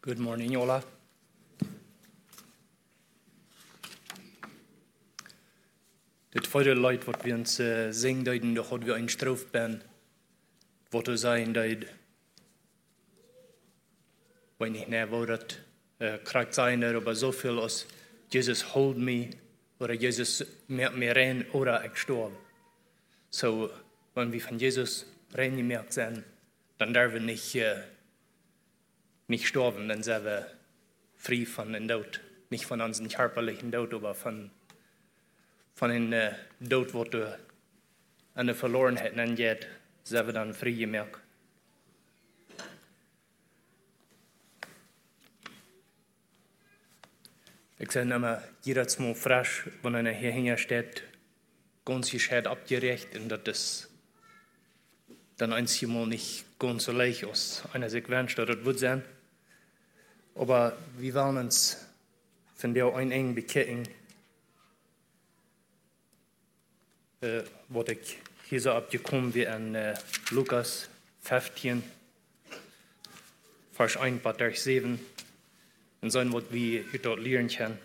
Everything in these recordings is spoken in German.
Good morning, Ola. Het tweede lied wat we ons zingen, dat hadden we een stroof ben, wat we zijn, dat weet niet meer waar dat krijgt zijn, aber zoveel als Jesus hold me, oder Jesus merkt mir rein, oder ich sterbe. So, wenn wir von Jesus rein gemerkt sind, dann dürfen wir nicht sterben, dann sind wir frei von dem Tod. Nicht von unserem körperlichen Tod, aber von dem Tod, wo du an der Verlorenheit angeht, sind wir dann frei gemerkt. Ich sage immer, jedes Mal frisch, wenn einer hier hinsteht, ganz gescheit abgerecht, und das ist dann einzig Mal nicht ganz so leicht aus. Einer sich wünscht, dass das wird sein. Aber wir wollen uns von der einen engen bekennen, was ich hier so abgekommen wie in Lukas 15, Vers 1 bis 7, und sein, was wir dort lernen können.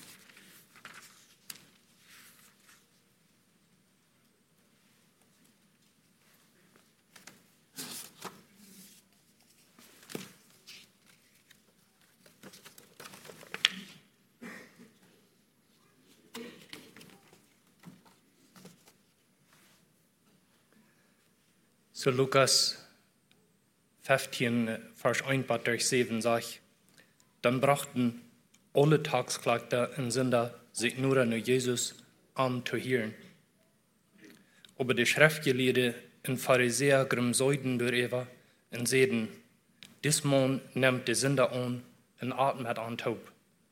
So Lukas 15, Vers 1 bis 7 sagt, dann brachten alle Tagsklagter und Sünder sich nur an Jesus an zu hören. Aber die Schriftgelehrten und Pharisäer grimsäuden darüber und sagten, dies Mann nimmt die Sünder an und atmet an taub.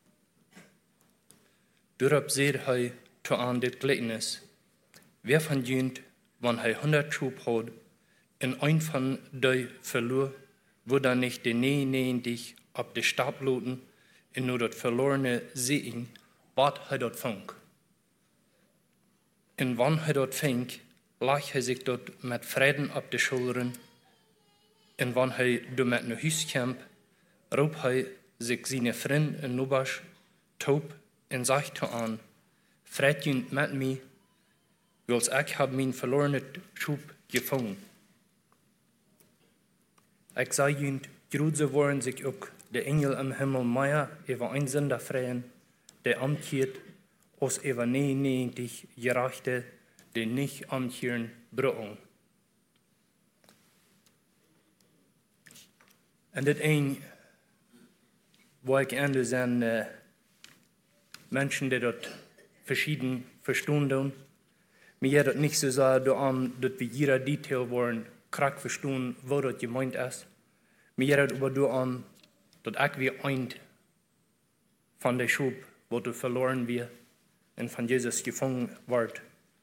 Darauf sagt er zu an das Gleichnis, wer von jünt, wenn er 100 Schub hat, und ein von die verlor, würde er nicht die 99 auf den Stab loten und nur das Verlorene sehen, was er dort fing. Und wann er dort fing, lag er sich dort mit Frieden auf die Schultern. Und wann er dort mit nach Hause kam, rief er sich seine Freunde in Nobasch taub und sagte an, Fried jünt mit mir, weil ich habe meinen verlorenen Schub gefangen. Ich sage jünt, grüße wollen sich auch der Engel im Himmel mehr über ein Sünder freuen, der amtiert, als über 99 Gerechte, die nicht amtieren, brauchen. Und das ein, wo ich ende sind Menschen, die dort verschieden verstehen. Mir das nicht so sagen, dass wir jeder Detail wollen, krack verstehen, wo das gemeint ist. Mir das aber dass ich wie ein von der Schub, wo du verloren wird und von Jesus gefangen wird.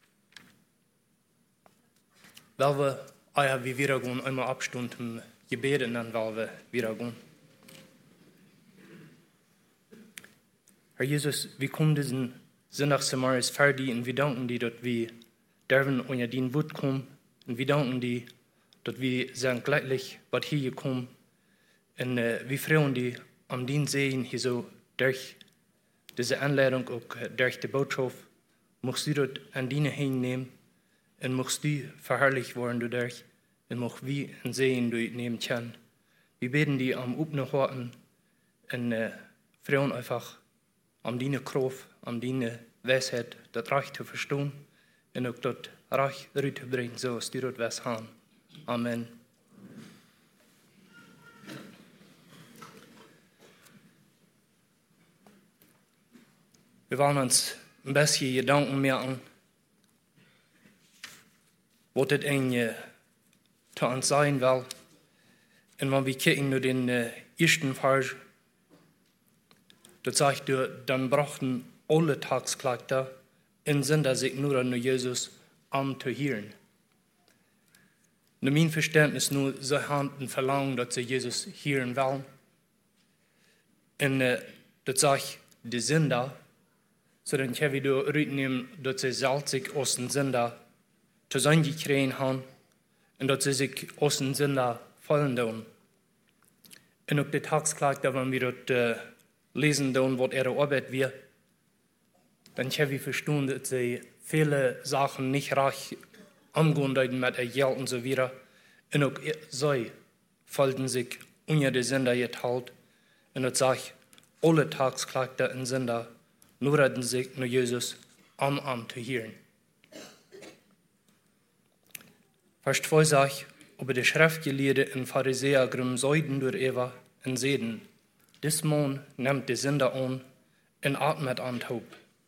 Weil wir wie wieder gehen, einmal abstunden Gebet und dann weil wir wieder gehen. Herr Jesus, wir kommen diesen Sonntagssemester fertig und wir danken dir, dass wir dürfen unter dein Wort kommen und wir danken dir, dass wir sehr gleich was hier gekommen. Und wir freuen uns am den Sehen hier so durch diese Anleitung, auch durch die Botschaft, möchtest du das an deine Hände nehmen und möchtest du verherrlicht werden dadurch und möchtest wir ein Sehen durchnehmen können. Wir beten dir am Upne Horten und freuen einfach am deine Kraft, am deine Weisheit, das Reich zu verstehen und auch das Reich rüberzubringen, so als du das was haben. Amen. Wir wollen uns ein bisschen Gedanken machen, was das eigentlich zu uns sein will. Und wenn wir kicken nur den ersten Vers, das sagt, dann brachten alle Tagsklagter in Sünder sich nur an Jesus an zu hören. Nach meinem Verständnis nur, sie haben ein Verlangen, dass sie Jesus hören wollen. Und das sagt, die Sünder, so dann können wir rücknehmen, dass sie salzig aus den Sünder zu sein gekriegt haben und dass sie sich aus den Sünder fallen tun. En ook de tagsklaag, dat we dat lesen doen, wat Arbeit wir, dann können wir verstehen, dass sie viele Sachen nicht recht angehen mit der Geld und so weiter. Und auch sie fallen sich unter die Sünder geteilt. Und das sagt, alle Tagsklagter und Sünder nur sich nur Jesus an zu hören. Vers 2 sagt, aber die Schriftgelehrten und Pharisäer grimm Säuden durch Eva und sehen, dis Mann nimmt die Sünder an und atmet an Taub.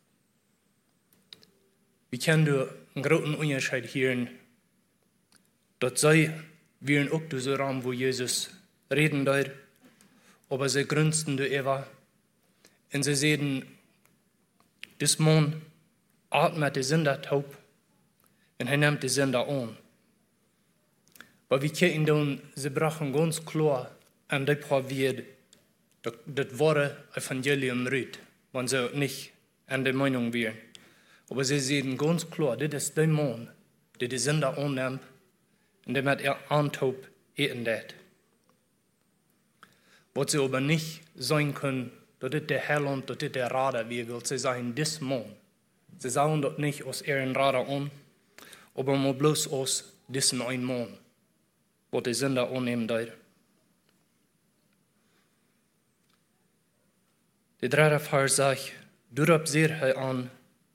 Wir können einen großen Unterschied hören, dass sie wären auch dieser Raum, wo Jesus reden dort, aber sie grünsten durch Eva und sie sehen, dis Mann atmet die Sünder taub und er nimmt die Sünder an. Aber wir können dann, sie brachen ganz klar an die probiert, das wahre Evangelium rührt, wenn sie nicht an der Meinung wären. Aber sie sehen ganz klar, das ist der Mann, der die Sünder annimmt und damit antaub eten das. Was sie aber nicht sein können, das ist der Herrland, das ist der Radar, wie will sie sagen, das Mann. Sie sagen das nicht aus ihren Radar an, aber nur bloß aus diesem einen Mann, was die Sünder annehmen dort. Der dritte Vers sagt, durab sehr an,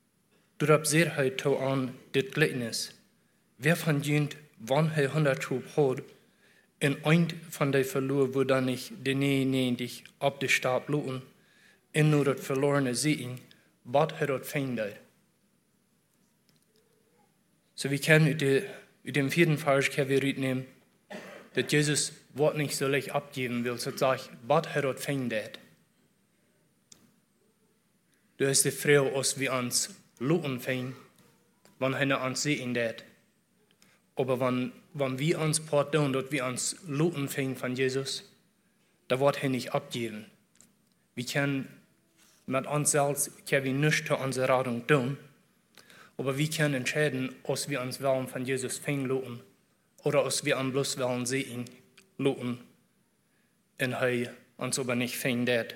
dit Gleichnis. Wer von jent, wann 100 Schub hat, in ein von der verloren, wo dann nicht die 99 ab der Stab loten, in nur das verlorene sehen, was er dort findet. So wir können in dem vierten Vers können wir nehmen, dass Jesus Wort nicht so leicht abgeben will, so sagt, was er dort findet. Du hast die Frau, als wir uns loten fingen, wenn er uns sehen wird. Aber wenn wir uns pardon, dass wir uns loten fingen von Jesus, da wird er nicht abgeben. Wir können mit uns selbst nicht zu unserer Radung tun, aber wir können entscheiden, ob wir uns wollen von Jesus fingen loten oder ob wir uns bloß wollen sehen loten und er uns aber nicht fingen wird.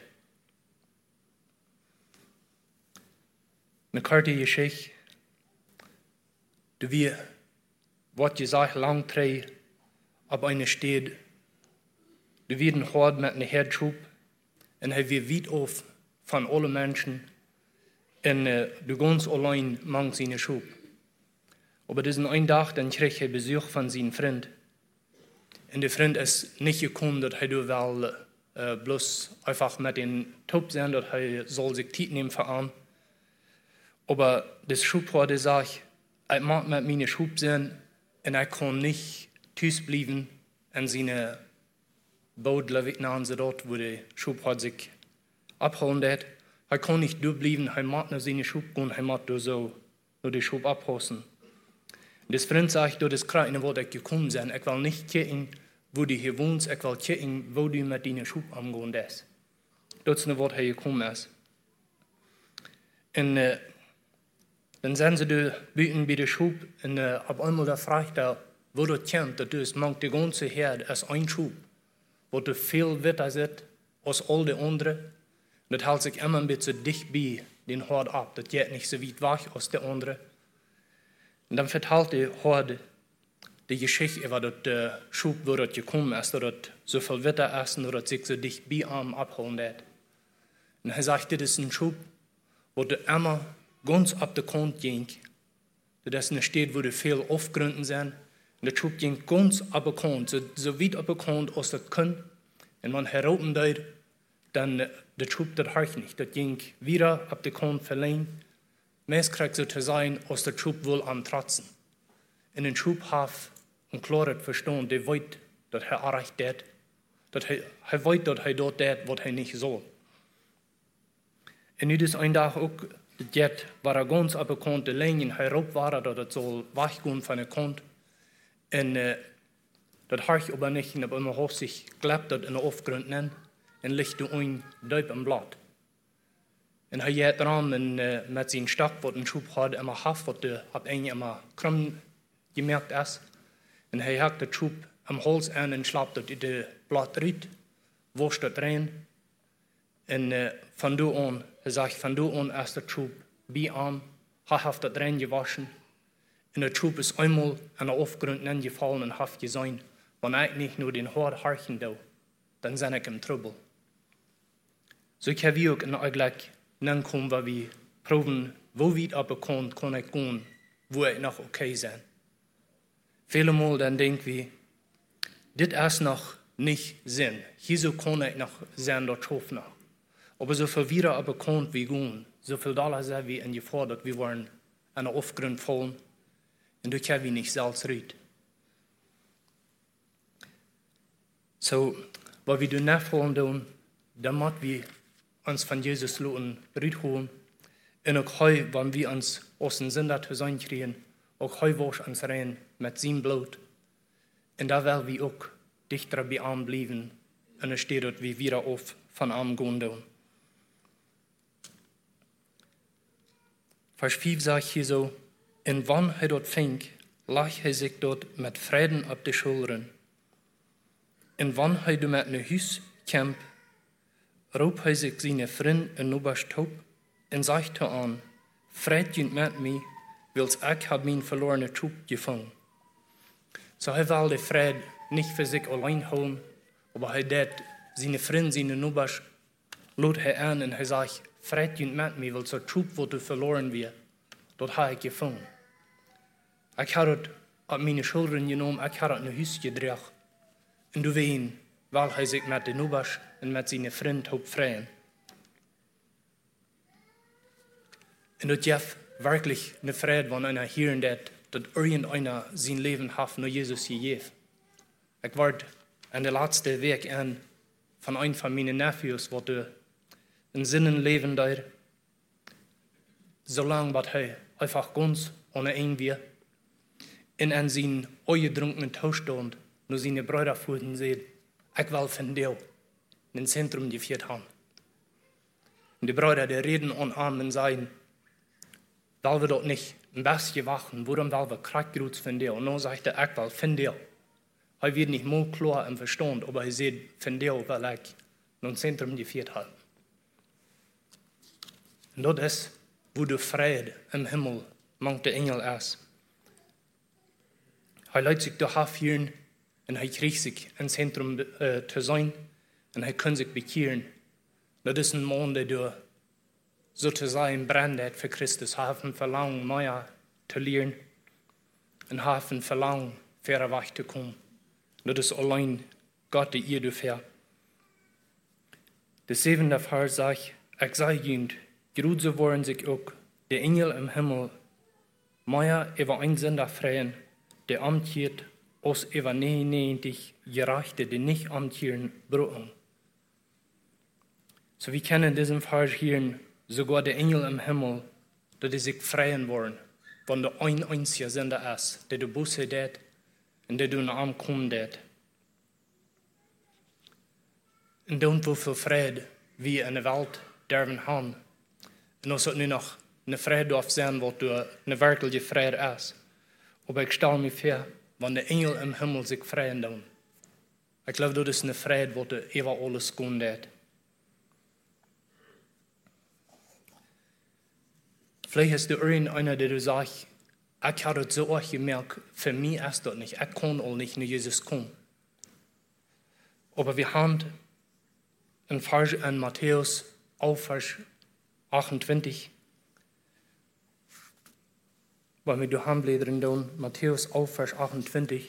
Eine kurze Geschichte, die wir, was gesagt, lang drei, ab einer steht, die werden hart mit einem Herzschub, und er wird weit auf von allen Menschen, und du ganz allein mang seine Schub. Aber diesen einen Tag, dann kriegt er Besuch von seinem Freund. Und der Freund ist nicht gekommen, dass er bloß einfach mit den Taub sein, dass er soll sich Zeit nehmen für ihn. Aber das Schubhorde sagt, ich mag mit meinen Schub sein und ich kann nicht tüß bleiben in seine Boot, sie dort, wo der Schubhorde sich abholen hat. Er kann nicht durchbleiben, er mag nur seine Schub gehen, er mag nur den Schub abholen. Und das Freund sagt, das Kreine, wo ich gekommen sein, ich will nicht gucken, wo du hier wohnst, ich will gucken, wo du mit deinen Schub umgehen bist. Das ist nur, wo er gekommen ist. Und dann sind sie da büten bei der Schub und auf einmal da fragt er, wo du kennt, dass du es mangt die ganze Herde als ein Schub, wo du viel weiter sitzt als all die anderen. Und das hält sich immer ein bisschen dicht bei den Herd ab, das geht nicht so weit weg als der andere. Und dann verteilt die Herde die Geschichte über das Schub, wo das gekommen ist, dass das so viel Wetter ist und dass sich so dicht bei ihm abholen wird. Und er sagte, das ist ein Schub, wo du immer ganz ab der Kant ging, dass es steht, wo die viel Aufgründen sind. Und der Schub ging ganz ab der Kant, so weit ab der Kant, als das kann. Und wenn er roten deut, dann der Schub, das heißt nicht. Das ging wieder ab der Kant verlegen. Meist kriegt so zu sein, als der Schub wohl am Tratzen. In den Schub hat ein klares Verstand, der weiß, dass er erreicht hat, dass er weiß, dass er dort hat, was er nicht soll. Und nu ist ein Tag auch, dat war er ganz op de kant, de lijnen herop waren, dat het zal weggehen von der Kant. Und dat habe ich aber nicht, aber immer hoch sich klappt dat in der Aufgrund nennen, und liegt du ein Deub im Blatt. Und er geht dran und mit seinem Stock, was ein Schub hat, immer haft, was der ab einen immer krumm gemerkt ist. Und er hakt den Schub am Hals an und schlappt das in das Blatt rein. was dat rein. En van du aan, hij zegt, van du aan is de troep bij aan, hij heeft dat rein gewaschen. En de troep is eenmaal aan de afgrond neergevallen en heeft gezien, wanneer ik niet nur den hard hartje doe, dan ben ik in trouble. So ik heb ook eigenlijk komen, waar we proeven, wo we het op kan ik gaan, wo ik nog oké zijn. Veelmaal dan denken we, dit is nog niet zin. Hier kan ik nog zijn dat trof nog. Aber zoveel wieder op kant wie gaan, zoveel dollar zijn we in gevaar dat we worden aan de afgrond vallen. En dat hebben we niet zelfs red. So, wat we doen volgen doen, dan moeten we ons van Jezus laten uitholen. En ook hij, wanneer we ons aus den Sünder te zijn krijgen, ook hij was ons rein met zijn bloed. En daar willen we ook dichter bij aan blijven. En er steht dat we weer auf van aan gaan doen. Vers 5 zegt hier zo, en wanneer hij dat vindt, lag hij zich dort met vreden op de schoulderen. En wanneer hij met een huis kwam, roep hij zich zijn vriend en oberst op en zegt aan, vrede je met mij, wils ik heb mijn verlorene troep gevangen. Zo hij wil de vrede niet voor zich alleen houden, maar hij deed zijn vriend, zijn oberst, loopt hij aan en hij zegt, vrede je met mij, wils de troep wordt verloren weer, dat heb ik gevangen. Ik had het op mijn schoulderen genomen, ik had het naar huis gedragen. En du weet, wil hij zich met de oberst en met zijn vriend op vrijen. En dat geeft werkelijk een vrede wanneer hij hier dat irgendeiner zijn leven heeft naar Jezus gegeven. Ik word in de laatste week aan van een van mijn nephews, wat een zinnenleven daar, zolang wat hij einfach ganz ohne een weer, en aan zijn uitgedrunkenen toestand, naar zijn broeder voeten zei, ik wil van jou in het centrum gevierd hebben. En de broeder die reden aan en zeiden, wil we dat niet een beetje wachten, waarom wil we krachtgroets van jou? En dan zegt hij, ik wil van jou. Hij werd niet mooi klar en verstand, maar hij zei, van jou wil ik naar het centrum gevierd hebben. En dat is, wo de vrede im Himmel mangt de engel is. Hij leidt zich te afhieren en hij krijgt zich in het centrum te zijn en hij kan zich bekeren. Dat is een man die door sozusagen brandt voor Christus. Hij heeft een verlangen meer te leren en hij heeft een verlangen verder weg te komen. Dat is alleen God die ihr dafür. De 7e vers zegt, ik zeg jullie, groot worden zich ook de engel im Himmel meer über ein Sünder freien, der amtiert als über 99 Gerechte, die nicht amtieren, brücken. So wir können in diesem Vers hier sogar der Engel im Himmel, dass die sich freien wollen, wenn der ein einziger Sünder ist, der du Buße tät und der du in den Arm kommen tät. Und dann wofür Friede wir in der Welt dürfen haben. Und als het nu nog een vrede darf zijn, wat een werkelijke vrede is. Maar ik stel me voor, wanneer de engel im Himmel zich vrijen doen. Ik geloof dat is een vrede wat over alles kon deed. Vielleicht ist du irgendeiner, der du sagst, ich habe das so auch gemerkt, für mich ist das nicht, ich kann auch nicht nach Jesus kommen. Aber wir haben ein Vers in Matthäus, auf Vers 28, weil wir die Handblätter tun, Matthäus auf Vers 28.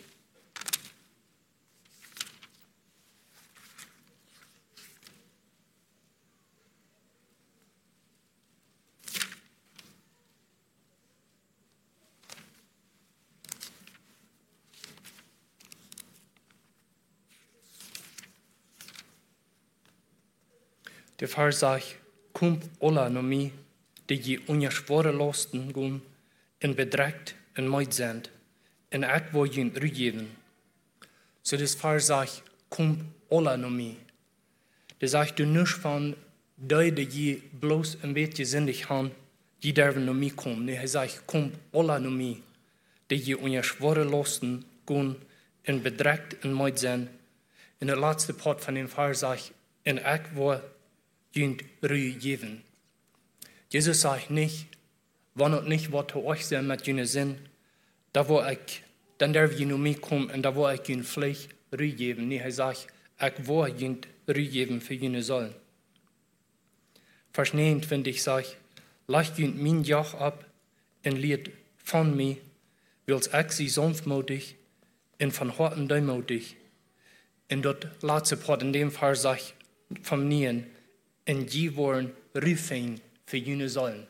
Der Vers sagt, kommt alle naar mij, die je onder zware lasten gaan, en bedreigt en meid zijn, en ik wil je teruggeven. So das Vers sagt, kommt alle naar mij. Das sagt du nicht von, die je bloß ein beetje zinnig haben, die dürfen naar mij kommen. Nee, hij sagt, kommt alle naar mij, die je onder zware lasten gaan, en bedreigt en meid zijn. In der letzte Part von dem Vers sagt, en ik wil junt rui geven. Jesus sagt nicht, wann und nicht wat zu euch sein mit jene Sinn, da wo ich, dann darf je nur mich kommen und da wo ich jün Pflicht rui geben. Nee, sagt, ich will junt rui geben für jene sollen. Vers 29 sagt, lasst junt mein Joch ab und lied von mir, wils ich sie sanftmutig und von Horten deumutig. Und dort letzte Part in dem Fall sagt, von Nien, und die wollen rufen für jene sollen.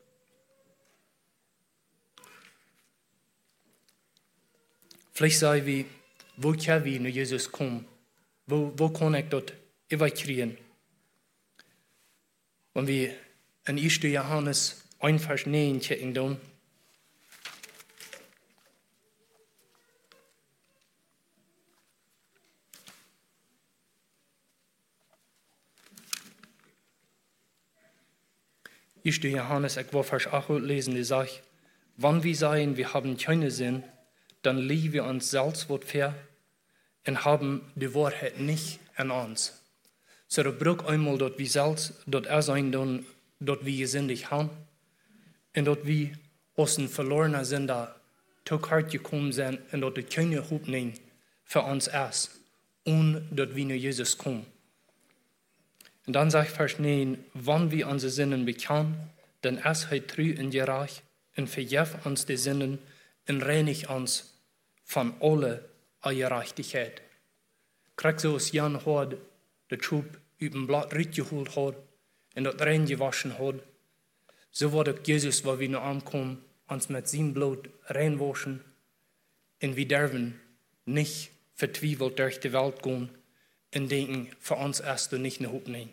Vielleicht sagen wir, wo kann wir nur Jesus kommen? Wo kann ich dort evakuieren? Wenn wir in 1. Johannes 1, Vers 9 checken tun, Ich Johannes, ich will Vers 8 lesen, die sagt, wenn wir sagen, wir haben keine Sinn, dann lieben wir uns selbst was fair und haben die Wahrheit nicht in uns. So, da braucht einmal, dass wir selbst, dass sein, dass wir gesündigt haben und dass wir aus dem verlorenen Sinn da zu hart gekommen sind und dass wir keine Hoffnung für uns ist, ohne dass wir nach Jesus kommen. Und dann sagt Vers 9, wenn wir unsere Sünden bekennen, dann ist er treu und gerecht und vergibt uns die Sünden und reinigt uns von aller Ungerechtigkeit. Krieg so als Jan hat, der Schub über dem Blatt geholt hat und das rein gewaschen hat, so wird Jesus, wo wir noch ankommen, uns mit seinem Blut reinwaschen und wir dürfen nicht vertwiebelt durch die Welt gehen und denken, für uns ist du nicht eine Hoffnung.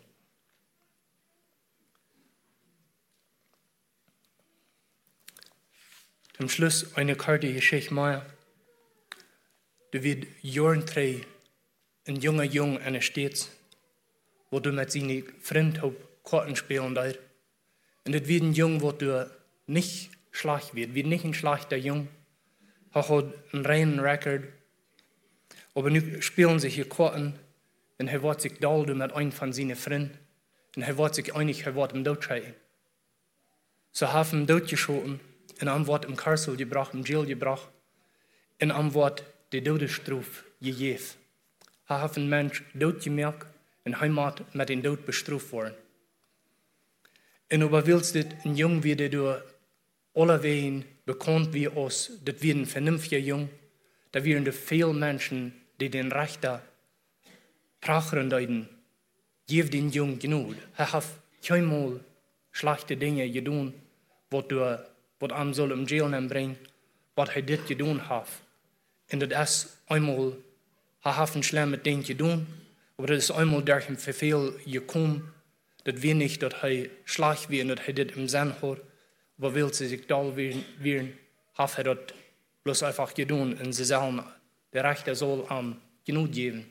Zum Schluss eine kurze Geschichte mehr. Du wird Jahren drei, ein junger Junge an der Stadt, wo du mit seinen Freunden Karten spielen darfst. Und das wird ein Junge, wo du nicht schlecht wird nicht ein schlechter Junge. Er hat einen reinen Rekord. Aber nu spielen sie hier Karten und er wird sich da mit einem von seinen Freunden und er wird sich einig, er wird ihm totschreien. So haben ihn totgeschossen und er wird im Karsel gebracht, im Jail gebracht und er wird die Todesstrafe gegeben. Er hat einen Mensch totgemerkt und er muss mit dem Tod bestraft worden. Und aber willst du ein Junge wie der du alle Wegen bekannt wie uns, das wird ein vernünftiger Junge, da werden viele Menschen, die den Rechter prachen deuten, gib den Jungen genug. Er hat keinmal schlechte Dinge getan, was am soll im Jail bringen, was er dit getan hat. Und das ist einmal, er hat ein schlimmes Ding getan, aber das ist einmal durch ein Verfehl gekommen, dass wir nicht, dass er schlecht wird und dass er das im Sinn hat, aber will sie sich da werden, hat er das bloß einfach getan und sie sollen, der Rechter soll genug geben.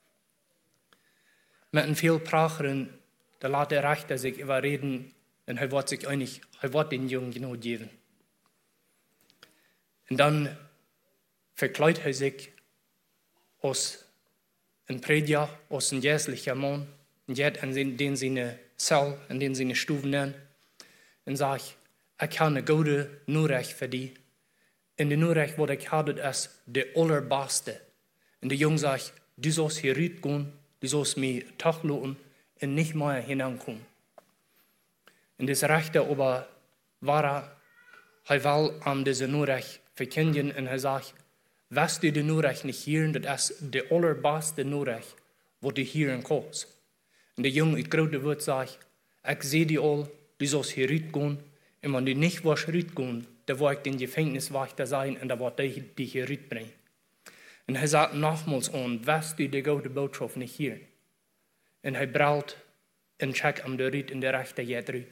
Mit den vielen Prachern, da lässt der Rechter sich überreden und er wird sich einig, er wird den Jungen genug geben. Und dann verkleidet er sich als ein Prediger, als ein jährlicher Mann, und geht in den seine Zell, in den seine Stufen nennen, und sagt, ich habe eine gute Nachricht für dich. Und die Nachricht, die ich habe, ist der allerbeste. Und der Junge sagt, du sollst hier rausgehen, du sollst mich tachlassen und nicht mehr hineinkommen. Und das Rechte aber war, er will diese Nachricht verkündigen und er sagt, was du die Nachricht nicht hören, das ist die allerbeste Nachricht, die du hören kannst. Und der Junge, ich große Wort sagt, ich sehe dich all, du sollst hier rausgehen, und wenn du nicht willst rausgehen, dann wird ich den Gefängniswächter sein und dann wird ich dich hier rausbringen. Und er sagt nochmals an, was du die gute Botschaft nicht hören. Und er braucht einen Check am der Ried und der Rechter geht raus.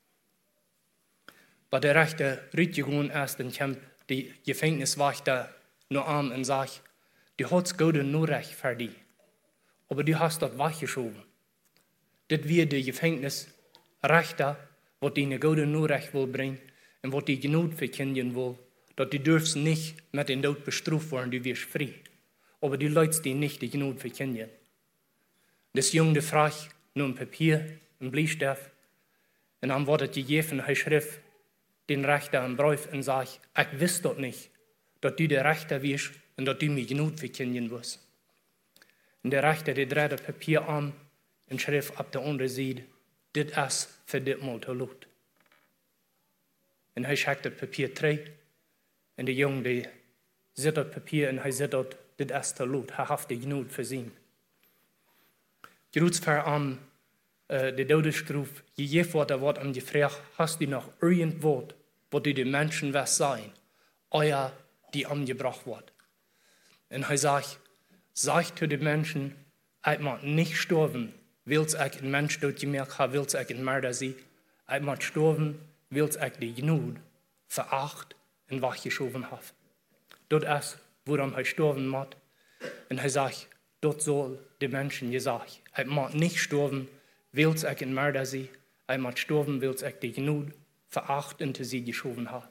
Bei der Rechter rausgegangen ist, dann kommt die Gefängniswächter nur an und sagt, du hast gute Nachricht für dich, aber du hast das weggeschoben. Das wird der Gefängnisrechter, was dir eine gute Nachricht will bringen und was dir Gnade verkündigen will, dass du darfst nicht mit dem Tod bestraft werden, du wirst frei. Aber du leidest dir nicht die Gnade verkündigen. Das Junge fragt, nur ein Papier, ein Bleistift. Und dann wurde gegeben, er schrieb den Richter einen Brief und sagt, ich wusste dort nicht, dass du der Richter bist und dass du mich genug verkennen wirst. Und der Richter, der drehte das Papier an und schrieb auf der anderen Seite, das ist für dit mal te laat. Und er schickt das Papier zurück. Und der Junge, der sieht das Papier und er sieht, das ist te laat. Er hat die genug versehen. Gerutz fährt an, der Todesstraf, gegeben wurde, wird ihm gefragt, hast du noch irgendwas, was du den Menschen was sein, euer, die umgebracht wird? Und er sagt zu den Menschen, ich mag nicht sterben, will ich ein Mensch dort gemerkt haben, will ich ein Mörder sein, ich mag sterben, will ich die Genug veracht und weggeschoben haben. Das ist, woran er sterben muss. Und er sagt, dort soll die Menschen gesagt, ich mag nicht sterben, will ich ein Mörder sein, ich mag sterben, will ich die Genug veracht und sie geschoben haben.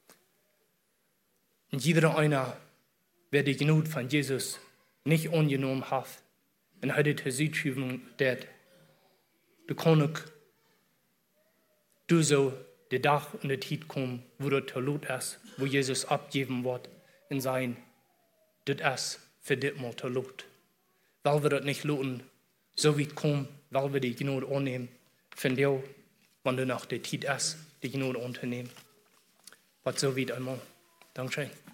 Und jeder einer, wer die Genug von Jesus nicht angenommen hat, und hat die Südschüben, dass der König, du so der Tag und der Zeit kommen, wo der Tod ist, wo Jesus abgeben wird und sein, das ist für dich mal Tod. Weil wir das nicht lassen, so wie es kommt, weil wir die Gnade annehmen, von dir, wenn du nach der Zeit ist, die Gnade unternehmen. Was so wie einmal. Dankeschön.